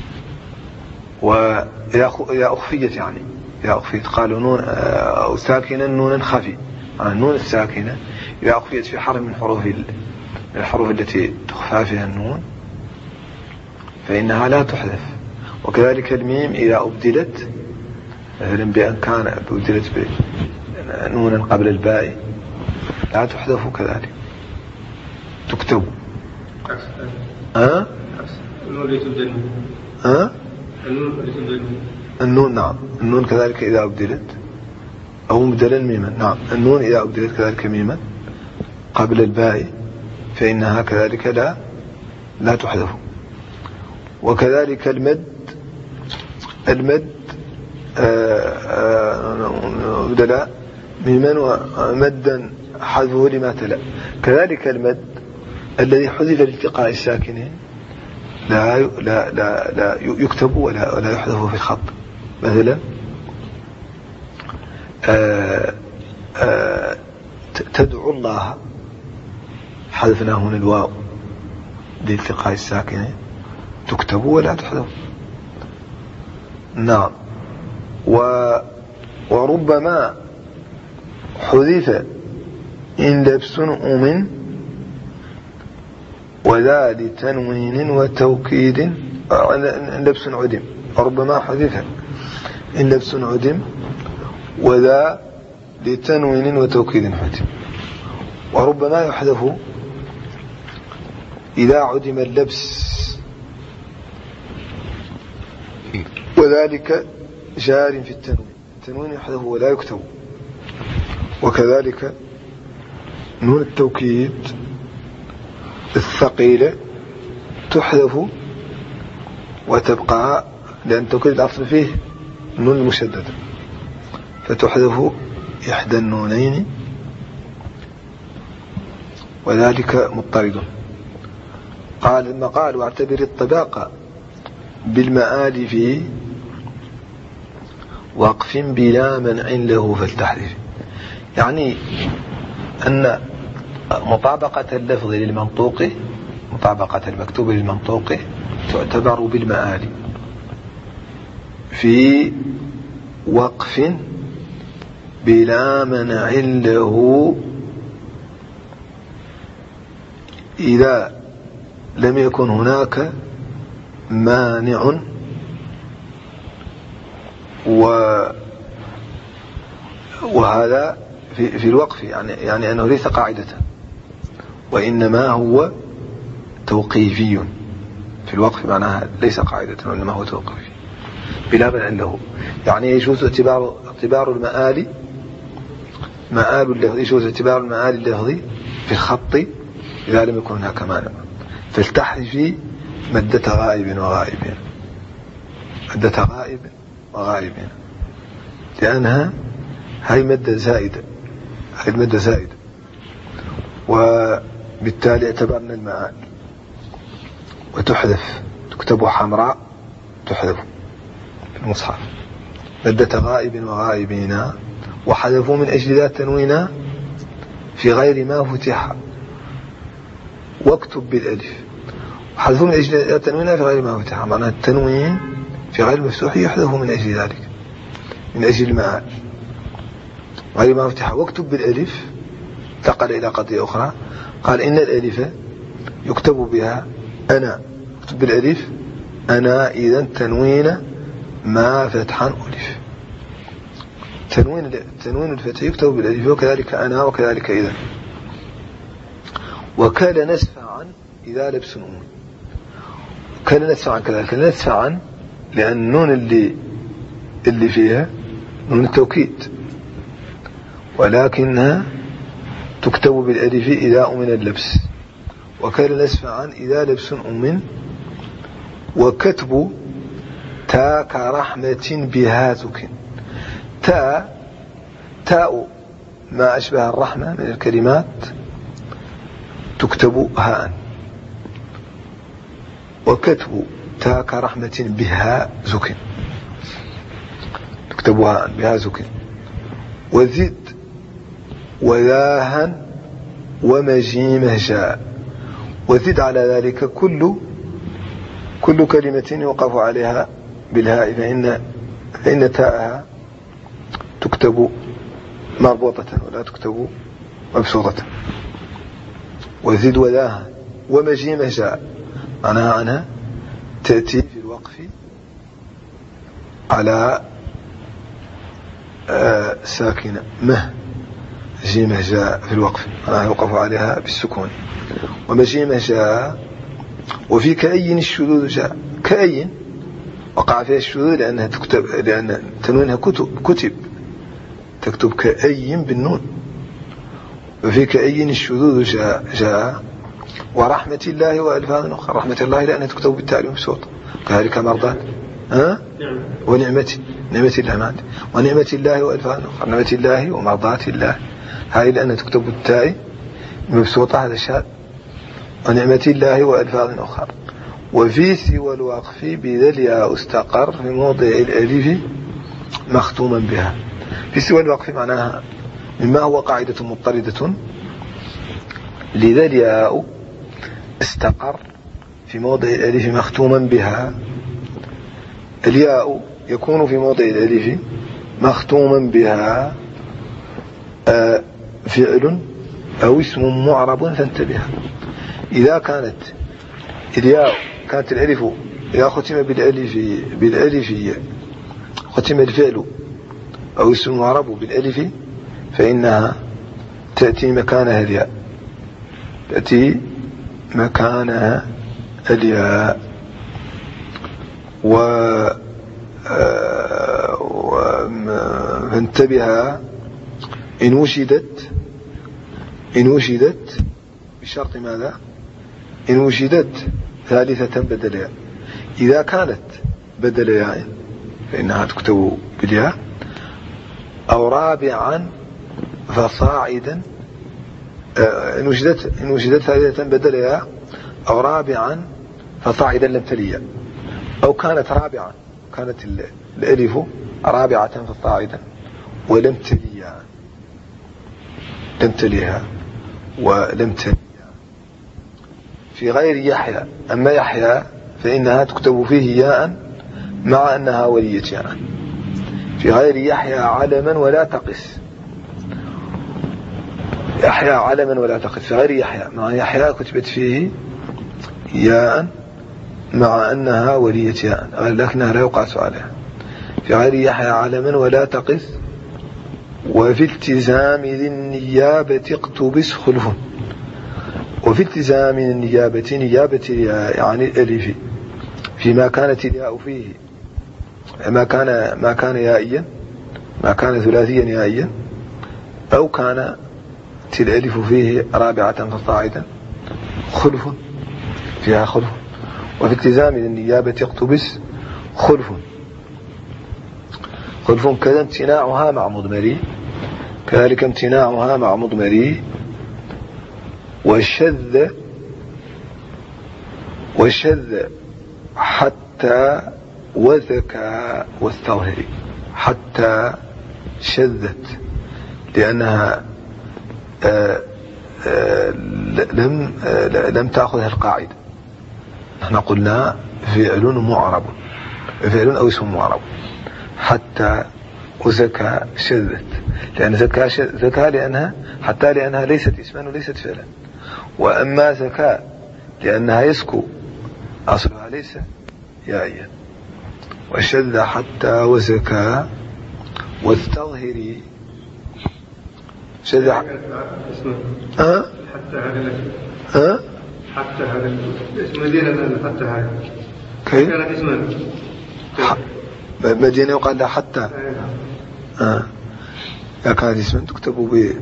وإذا أخفيت، يعني إذا أخفيت قالوا نون أو ساكنا نونا خفي. النون الساكنة إذا أخفيت في حرف من الحروف التي تخفى فيها النون فإنها لا تحذف. وكذلك الميم إذا أبدلت مثلا بأن كان أبدلت نونا قبل الباء لا تحذف، كذلك تكتب. النون نعم. النون كذلك إذا أبدلت أو مبدلا ميما. نعم. النون إذا أبدلت كذلك ميما قبل الباء فإنها كذلك لا تحذف. وكذلك المد مبدلا ميما ومدا حذفه لما تلا. كذلك المد الذي حذف لالتقاء الساكنين لا يكتب ولا يحذف في الخط. مثلا تدعو الله، حذفنا هنا الواو لالتقاء الساكنين، تكتب ولا تحذف. نعم. وربما حذف إن لبس أمن وذا لتنوين وتوكيد، لبس عدم. وربما حذف إن لبس عدم وذا لتنوين وتوكيد حذف. وربما يحذف إذا عدم اللبس، وذلك جار في التنوين، التنوين يحذف ولا يكتب. وكذلك نون التوكيد الثقيلة تحذف وتبقى، لأن التوكيد الأصل فيه نون المشددة، فتحذف إحدى النونين، وذلك مضطرد. قال لما قال واعتبر الطباق بالمآل في وقف بلا منع له فلتحذف، يعني أن مطابقة اللفظ للمنطوق، مطابقة المكتوب للمنطوق تعتبر بالمآل في وقف بلا منع له إذا لم يكن هناك مانع، وهذا في الوقف يعني أنه ليس قاعدة، وإنما هو توقيفي. في الوقف معناها ليس قاعدة وإنما هو توقيفي بلا منع له، يعني يجوز اعتبار المآل، مآل اللفظ، يجوز اعتبار المآل اللفظي في الخط إذا لم يكن هناك مانع. فلتحذف مدة غائب وغائبين، مدة غائب وغائبين، لأنها هاي مدة زائدة، هاي المدة زائدة، وبالتالي اعتبرنا المآل. وتحذف، تكتب حمراء، تحذف في المصحف مدة غائب وغائبين، وحذفوا من أجل ذات تنوين في غير ما فتح، واكتب بالألف. وحذفوا من أجل ذات تنوين في غير ما فتح، معنى التنوين في غير المفتوح يحذف من أجل ذلك، من أجل المآل غير ما فتح. واكتب بالألف، انتقل إلى قضية أخرى، قال إن الألف يكتب بها أنا، اكتب بالألف أنا إذا تنوين ما فتحا ألف، تنوين الفتح يكتب بالألف، وكذلك أنا، وكذلك إذا. وكان نسفعا إذا لبس أم، كان نسفعا كذلك، نسفعا لأن النون اللي فيها نون التوكيد، ولكنها تكتب بالألف إذا أمن اللبس. وكان نسفعا إذا لبس أم، وكتب تاء كرحمة بها زك، تاء ما أشبه الرحمة من الكلمات تكتب هاء، وكتب تاء كرحمة بها زك تكتب هاء بها زك. وزد وذاها ومجيمه جاء، وزد على ذلك كل كلمة يوقف عليها بالهاء، فإن تاءها تكتب مربوطة ولا تكتب مبسوطة. وزد وذاها ومجيمه جاء، معناها عنها تأتي في الوقف على ساكنة، جيمه جاء في الوقف معناها يوقف عليها بالسكون. ومجيمه جاء. وفي كأي الشذوذ جاء، كأي وقع فيها الشذوذ لأنها تكتب، لأن تنوينها كتب، تكتب كأي بالنون. وفي كأي الشذوذ جاء. ورحمة الله وألفاظ أخرى، رحمة الله لأنها تكتب بالتاء المبسوط، كذلك مرضات ونعمة الله مات. ونعمة الله وألفاظ أخرى، نعمة الله ومرضات الله، هاي لأنها تكتب بالتاء المبسوطة، هذا شاذ. ونعمة الله وألفاظ أخرى. وفي سوى الوقف بذا الياء استقر في موضع الألف مختوما بها. في سوى الوقف معناها مما هو قاعدة مضطردة، لذا الياء استقر في موضع الألف مختوما بها. الياء يكون في موضع الألف مختوما بها فعل أو اسم معرب، فانتبه. إذا كانت الياء كانت الألف إذا ختم بالألف ختم الفعل أو اسم معرب بالألف فإنها تأتي مكانها الياء، تأتي مكانها الياء. فانتبه إن وجدت بشرط ماذا؟ إن وجدت ثالثة بدل ياء. إذا كانت بدل ياء فإنها تكتب بالياء، أو رابعا فصاعدا. إن وجدت ثالثة بدل ياء أو رابعا فصاعدا لم تلي، أو كانت رابعا، كانت الألف رابعة فصاعدا ولم تليها ولم تليها. في غير يحيى. أما يحيى فإنها تكتب فيه ياء مع أنها ولية ياء. في غير يحيى علما ولا تقس. يحيى علما ولا تقس. في غير يحيى مع يحيى كتبت فيه ياء مع أنها ولية ياء لكنها لا يقاس عليها. في غير يحيى علما ولا تقس. وفي التزام ذي النيابة اقتبس خلف. وفي التزام النيابة، نيابة يعني الألف فيما كانت الياء فيه ما كان يائيا، ما كان ثلاثيا يائيا، أو كان الألف فيه رابعة فصاعدا خلف، فيها خلف. وفي التزام النيابة اقتبس خلف كذا امتناعها مع مضمري، كذلك امتناعها مع مضمري. وشذ حتى وذكى واستظهري. حتى شذت لأنها لم تأخذها القاعدة. نحن قلنا فعل معرب، فعل أو اسم معرب. حتى وزكى شذت، لأن زكى لأنها حتى لأنها ليست اسما وليست فعلا. وأما زكى لأنها يسكو أصلها ليس يائيا. وشذ حتى وزكى واستظهري. شذ حتى هذا حتى هذا اسم مدينة. حتى هذا كيف كانت اسما مدينة يقال لها حتى إذا كانت اسما تكتب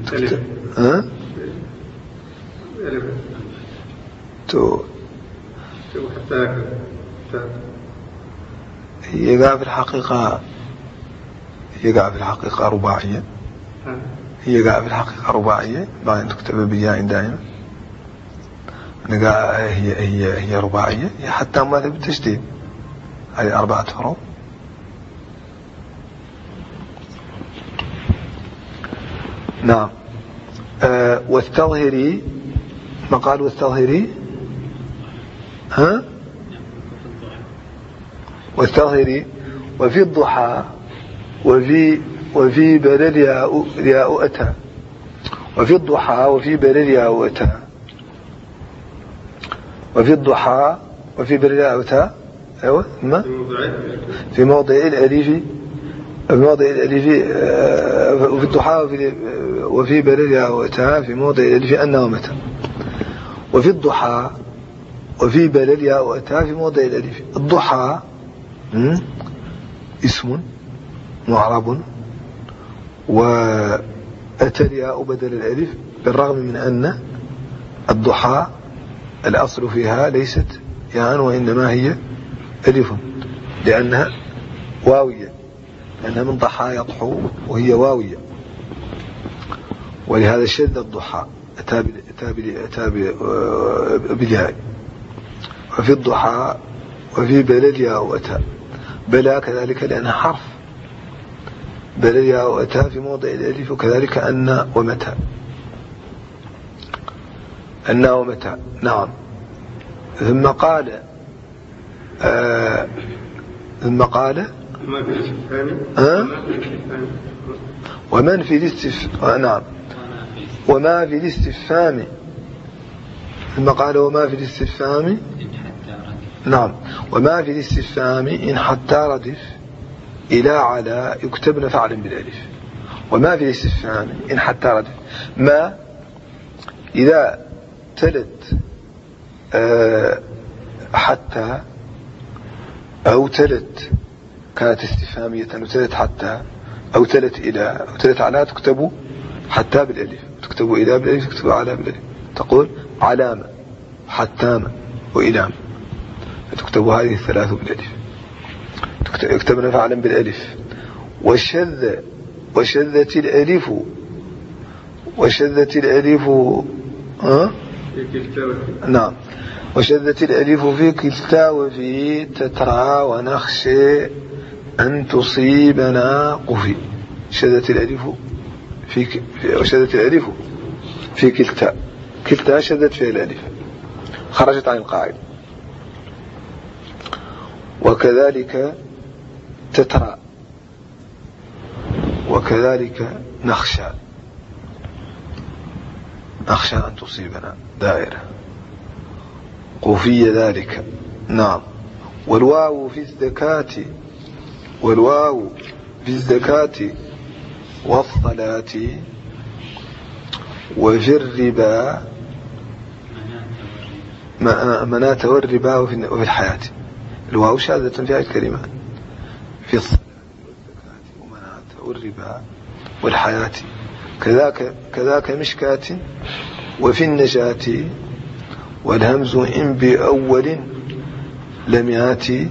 يقع في الحقيقة رباعية. يقع في الحقيقة رباعية بعد أن تكتب بالياء دائما. هي رباعية، هي حتى ماذا بالتشديد، هذه 4 حروف. نعم. واستظهري، ما قال واستظهري؟ واستظهري. وفي الضحى وفي بلد ياء أتى. وفي الضحى وفي بلد ياء أتى. وفي الضحى وفي بلد ياء أتى. أيوة. في موضع الألف، في موضع الألف. وفي الضحى وفي بلد ياء أتى في موضع الألف أن ومتى. وفي الضحى وفي بلد ياء أتى في موضع الألف. الضحى اسم معرب، وأتى الياء بدل الألف، بالرغم من أن الضحى الأصل فيها ليست ياء وإنما هي ألف، لأنها واوية، لأنها من ضحى يضحو وهي واوية. ولهذا شد الضحى أتى بالياء. وفي الضحى وفي بلد ياء أتى. بلا كذلك لأنها حرف، بل ياء وتاء في موضع الألف، وكذلك أن ومتى. أن ومتى. نعم. ثم قال ومن في الاستفهام. نعم. وما في الاستفهام. ثم قال وما في الاستفهام. نعم. وما في الاستفهام إن حتى ردف إلى على يكتبن فعلا بالألف. وما في الاستفهام إن حتى ردف، ما إذا تلت حتى أو تلت كانت استفهامية، وتلت حتى أو تلت إلى أو تلت على تكتب حتى بالألف، تكتب إلى بالألف، تكتب على بالألف. تقول علامة حتامة وإلام، تكتب هذه الثلاث بالألف، يكتبن فعلا بالألف. وشذت الألف نعم. وشذت الألف في كلتا وفي تترى ونخشى أن تصيبنا قفي. شذت الألف في كلتا شذت فيها الألف، خرجت عن القاعدة. وكذلك تترى، وكذلك نخشى أن تصيبنا دائرة قفي ذلك. نعم. والواو في الزكاة والصلاة وفي الربا منات والربا وفي الحياة. الواو شاذة في هذه الكلمات، في الصلاة والزكاة ومنات والربا والحياة. كذاك مشكاة وفي النجاة. والهمز إن بأول لم يأتي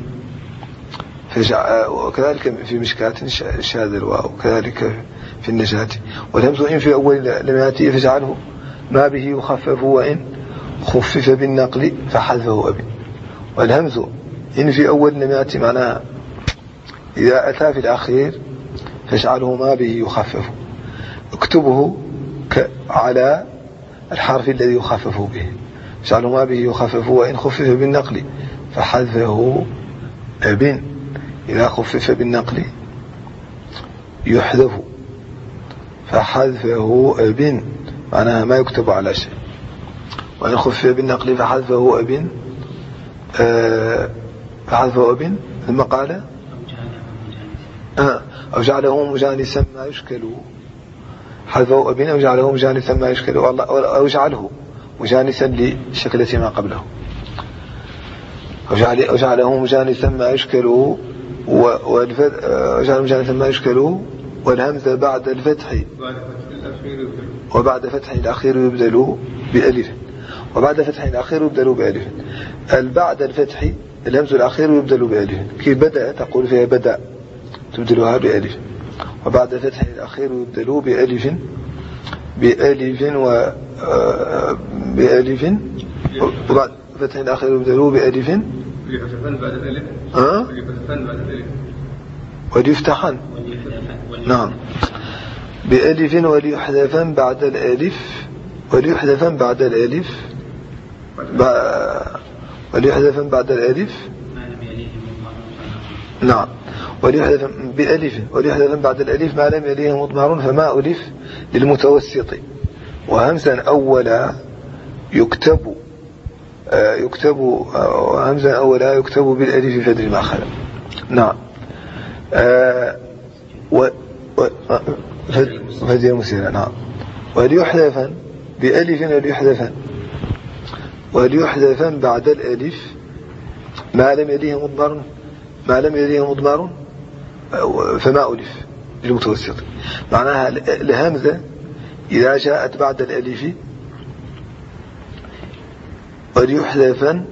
وكذلك في مشكاة شاذ الواو، كذلك في النجاة. والهمز إن في أول لم يأتي فاجعله ما به يخفف، وإن خفف بالنقل فحذفه أبي. والهمز إن في أول لم يأتي معناها إذا أتى في الأخير فاجعله ما به يخفف، اكتبه على الحرف الذي يخفف به، اجعله ما به يخفف. وإن خفف بالنقل فحذفه أب. إذا خفف بالنقل يحذف، فحذفه أب معناها ما يكتب على شيء. وإن خفف بالنقل فحذفه أب، فحذفه أب. ثم قال أو جعله مجانسا ما يشكل. حذفه أب أو جعله مجانسا ما يشكل، أو جعله مجانسا لشكلة ما قبله، أو جعله مجانسا ما يشكل. وجعله مجانسا ما يشكل. والهمزة بعد الفتح وبعد فتح الأخير يبدل بألف. وبعد فتح الأخير يبدل بألف. بعد الفتح الهمز الأخير يبدل بألف. كيف بدأ تقول فيها بدأ تبدلها بألف. وبعد فتح الأخير يبدل بألف وبعد فتح الأخير يبدل بألف وليفتحن. نعم. بألف وليحذفن بعد الألف، وليحذفن بعد الألف، وليحذفن بعد الألف. نعم. وليحذفن بألف وليحذفن بعد الألف ما لم يليه مضمر، فما ألف للمتوسط. وهمزا أولا يكتب همزا أولا يكتب بالألف فدر ما خلا. نعم. فدر مسيرة. نعم. وليحذفن بألف وليحذفن بعد الألف ما لم يليه مضمر فما ألف للمتوسط. معناها الهمزة إذا جاءت بعد الألف وليحذفن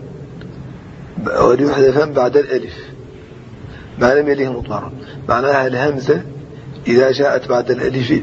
بعد الألف ما لم يليه مضمر. معناها الهمزة إذا جاءت بعد الألف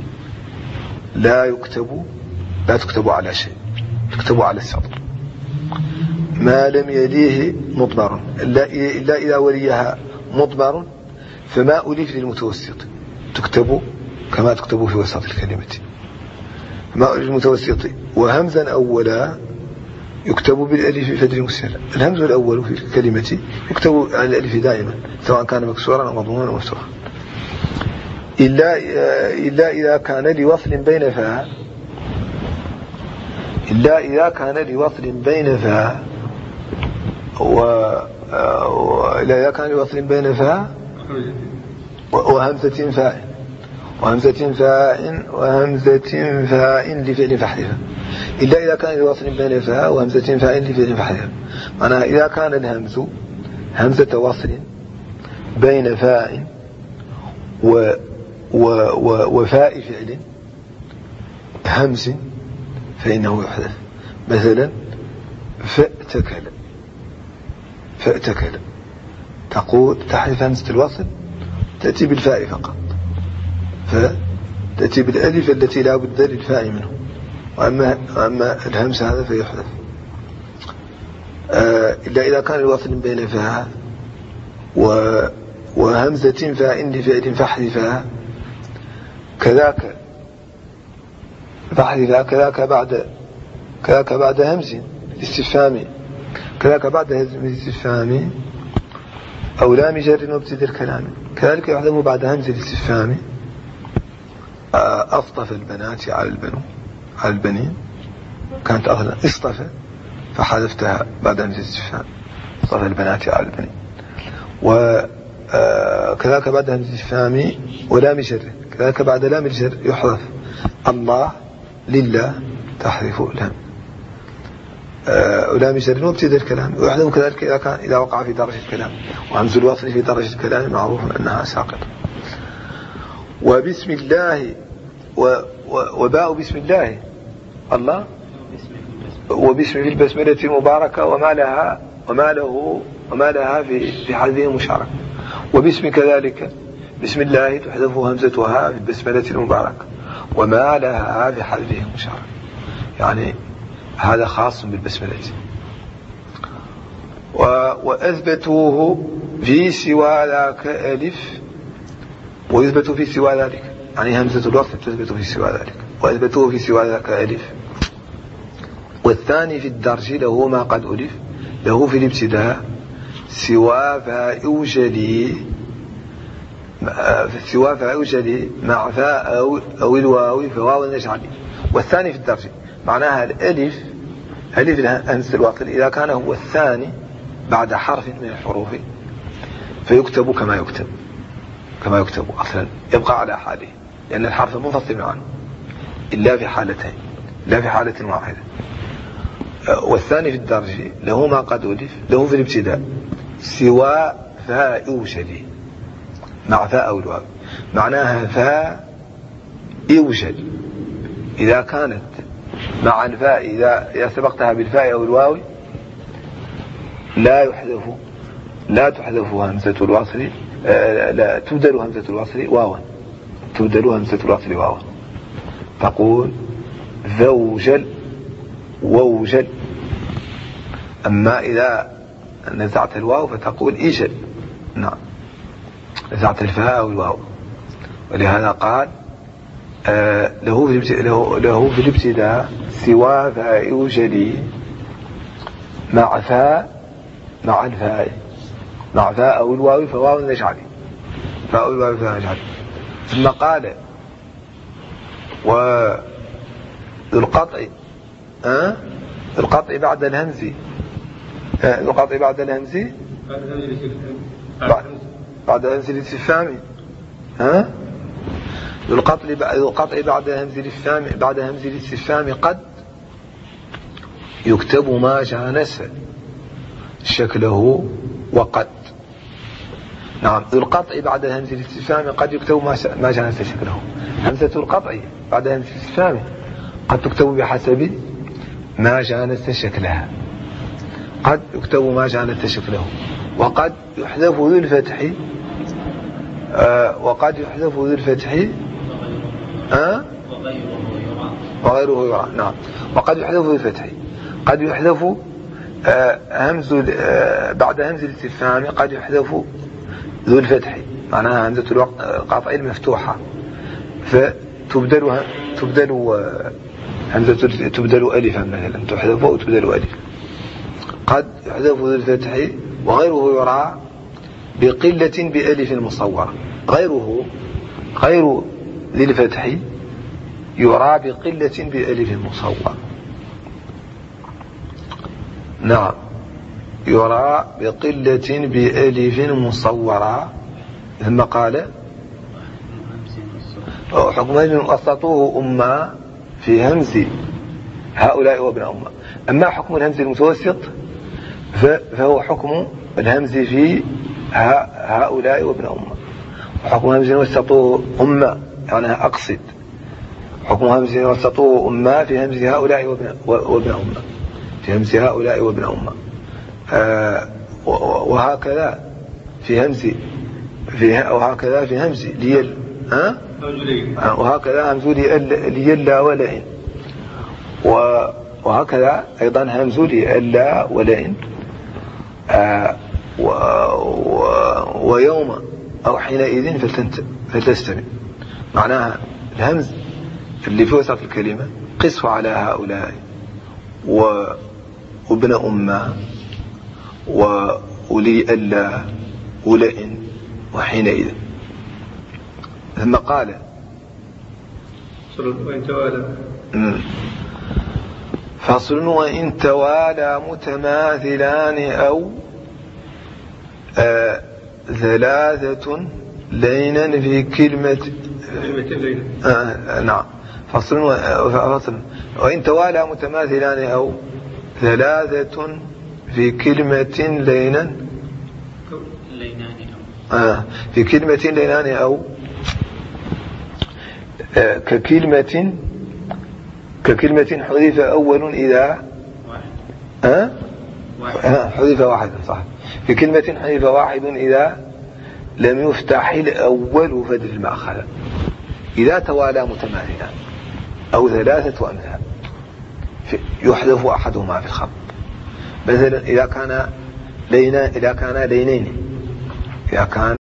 لا تكتب على شيء، تكتب على السطر ما لم يليه مضمر، إلا إذا وليها مضمر فما ألف للمتوسط. تكتب كما تكتب في وسط الكلمة مع المتوسط. وهمزا أولا يكتب بالألف فدر مسهل. الهمز الأول في الكلمة يكتب على الألف دائما سواء كان مكسورا أو مضموما أو مفتوحا، إلا إذا كان لوصل بين فاء، إلا إذا كان لوصل بين فاء إلا إذا كان لوصل بين فاء وهمزة فاء، وهمزة فاء لفعل فحذفها. إلا إذا كان لوصل بين فاء وهمزة فاء لفعل فحذفها، معناها إذا كان الهمز همزة وصل بين فاء وفاء فعل همز فإنه يحذف. مثلا فأتكل تقول تحذف همزة الوصل تأتي بالفاء فقط، فتأتي بالألف التي لا بد للفاء منه، وأما الهمس هذا فيحذف. إلا إذا كان الوصل بين فاء وهمزة فاء لفعل فاحذفها، كذاك بعد همز الاستفهام، كذاك بعد همز الاستفهام أو لام جر وابتداء الكلام، كذلك يحذف بعد همز الاستفهام. أصطفى البنات على البنين، كانت أصلا اصطفى فحذفتها بعد همز الاستفهام، اصطفى البنات على البنين. وكذلك بعد همز الاستفهام ولام جر، كذلك بعد لام الجر يحذف الله لله تحذف الهم، ولام جر وابتداء الكلام ويحذف كذلك إذا وقع في درجة الكلام، وهمز الوصل في درجة الكلام معروف أنها ساقطة. وبسم الله وباء بسم الله الله وبسم في البسملة المباركة وما لها في حذفه مشاركة. وباسم كذلك بسم الله تحذف همزتها في البسملة المباركة وما لها في حذفه مشاركة، يعني هذا خاص بالبسملة. وأثبتوه في سوى ذاك ألف، ويثبت في سوى ذلك، يعني همزة الوصل تثبت في سوى ذلك. وأثبتوه في سوى ذاك ألف. والثاني في الدرج له ما قد ألف، له في الابتداء سوى فاء وجلي مع فاء أو الواو فواو نجعلي. والثاني في الدرج معناها الألف همزة الوصل إذا كان هو الثاني بعد حرف من الحروف فيكتب كما يكتب أصلا، يبقى على حاله، لأن الحرف منفصل عنه إلا في حالتين، لا في حالة واحدة. والثاني في الدرج له ما قد ألف، له في الابتداء سوى فاء يوجد مع فاء أو الواو، معناها فاء يوجد إذا كانت مع الفاء، إذا سبقتها بالفاء أو الواو لا تحذف همزة الوصل، لا تبدل همزة الوصل واوا، تبدل همزة الوصل واوا، تقول ذوجل ووجل. أما إذا نزعت الواو فتقول إيجل، نعم نزعت الفاء أو الواو. ولهذا قال له في الابتداء سوى فاء يوجلي مع الفاء مع فاء أو الواو فواو نجعلي، فاء الواو فواو نجعلي. ثم قال وذو القطع بعد الهمز، القطع بعد الهمز بعد همز الاستفهام، القطع بعد همز الاستفهام قد يكتب ما جانس شكله وقد، نعم ذو القطع بعد همز الاستفهام قد يكتب ما جانس شكله. همزة القطع بعد همز الاستفهام قد تكتب بحسب ما جانس شكلها، قد يكتب ما جانس شكله. وقد يحذف ذو الفتح، وقد يحذف ذو الفتح وغيره يرى، نعم. وقد يحذف ذو الفتح، قد يحذف همز بعد همز الاستفهام قد يحذف ذو الفتح معناها همزة القطع مفتوحة، فتبدل همزة تبدل ألفا مثلا، تحذف وتبدل ألف. قد يحذف ذو الفتح وغيره يرى بقلة بألف مصورة. غير ذي الفتح يرى بقلة بألف مصورة. نعم، يرى بقلة بألف مصورة. ثم قال حكم همز وسطوه أمة في همز هؤلاء وابن أمة. أما حكم الهمز المتوسط فهو حكم الهمز في هؤلاء وابن أمة. وحكم همز وسطوه أمة يعني أقصد حكم همز وسطوه أمة في همز هؤلاء وابن أمة، في همز هؤلاء وابن أمة. وهكذا في همز وهكذا في همز ليل وهكذا همز ليلا ولئن، وهكذا أيضا همز ليلا ولئن ويوم أو حينئذ فلتستمع. معناها الهمز اللي في وسط الكلمة قسه على هؤلاء وابن أمة وليلا ولئن وحينئذ. ثم قال فصل وإن توالى متماثلان أو ثلاثة لينا في كلمة نعم. فصل وإن توالى متماثلان أو ثلاثة في كلمة لينا في كلمة لينان أو ككلمة حذف أول إذا حذف واحد صح. في كلمة حذف واحد إذا لم يفتح الأول فدل المأخذ. إذا توالى متماثلا أو ثلاثة أمثال يحذف أحدهما في الخط. مثلا إذا كان لينين، إذا كان